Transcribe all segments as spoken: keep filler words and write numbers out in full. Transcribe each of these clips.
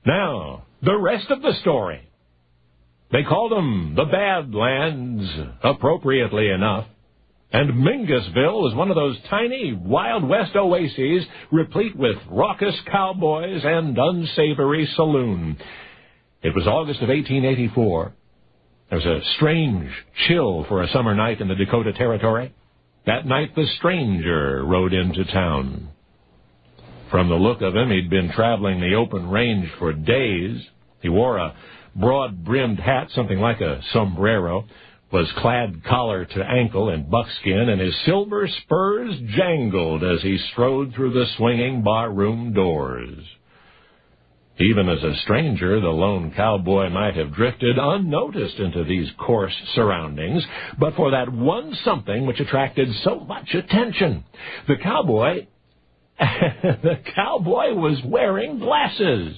Now, the rest of the story. They called them the Badlands, appropriately enough. And Mingusville was one of those tiny Wild West oases replete with raucous cowboys and unsavory saloon. It was August of eighteen eighty-four. There was a strange chill for a summer night in the Dakota Territory. That night, the stranger rode into town. From the look of him, he'd been traveling the open range for days. He wore a broad-brimmed hat, something like a sombrero, was clad collar to ankle in buckskin, and his silver spurs jangled as he strode through the swinging barroom doors. Even as a stranger, the lone cowboy might have drifted unnoticed into these coarse surroundings, but for that one something which attracted so much attention. The cowboy, the cowboy was wearing glasses.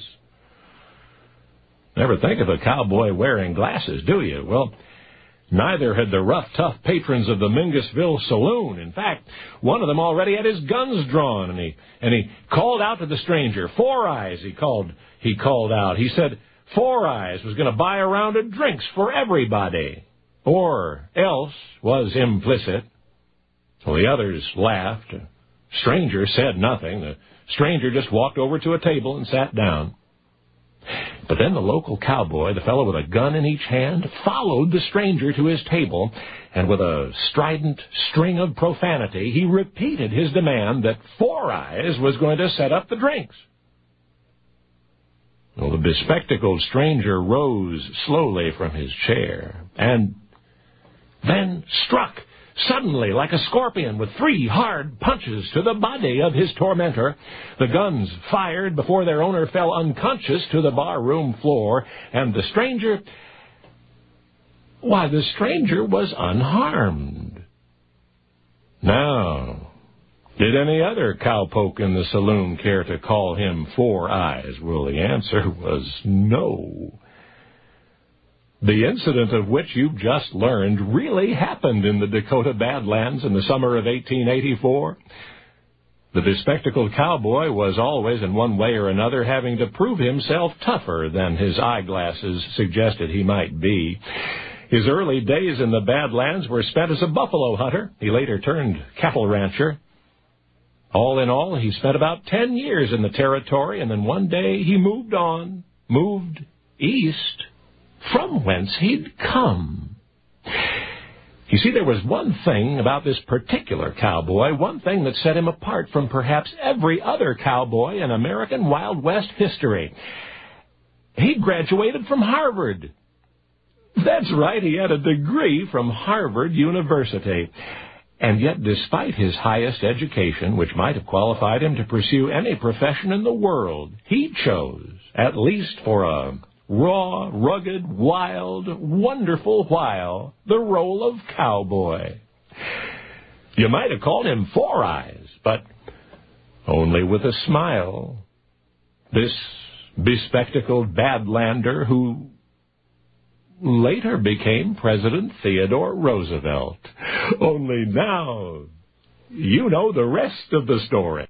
Never think of a cowboy wearing glasses, do you? Well, neither had the rough, tough patrons of the Mingusville saloon. In fact, one of them already had his guns drawn, and he and he called out to the stranger. Four Eyes, he called he called out. He said Four Eyes was going to buy a round of drinks for everybody, or else was implicit. So the others laughed. The stranger said nothing. The stranger just walked over to a table and sat down. But then the local cowboy, the fellow with a gun in each hand, followed the stranger to his table, and with a strident string of profanity, he repeated his demand that Four Eyes was going to set up the drinks. Well, the bespectacled stranger rose slowly from his chair, and then struck suddenly like a scorpion with three hard punches to the body of his tormentor. The guns fired before their owner fell unconscious to the barroom floor, and the stranger, why, the stranger was unharmed. Now, did any other cowpoke in the saloon care to call him Four Eyes? Well, the answer was no. The incident of which you've just learned really happened in the Dakota Badlands in the summer of eighteen eighty-four. The bespectacled cowboy was always, in one way or another, having to prove himself tougher than his eyeglasses suggested he might be. His early days in the Badlands were spent as a buffalo hunter. He later turned cattle rancher. All in all, he spent about ten years in the territory, and then one day he moved on, moved east, from whence he'd come. You see, there was one thing about this particular cowboy, one thing that set him apart from perhaps every other cowboy in American Wild West history. He graduated from Harvard. That's right, he had a degree from Harvard University. And yet, despite his highest education, which might have qualified him to pursue any profession in the world, he chose, at least for a raw, rugged, wild, wonderful while, the role of cowboy. You might have called him Four Eyes, but only with a smile. This bespectacled badlander who later became President Theodore Roosevelt. Only now, you know the rest of the story.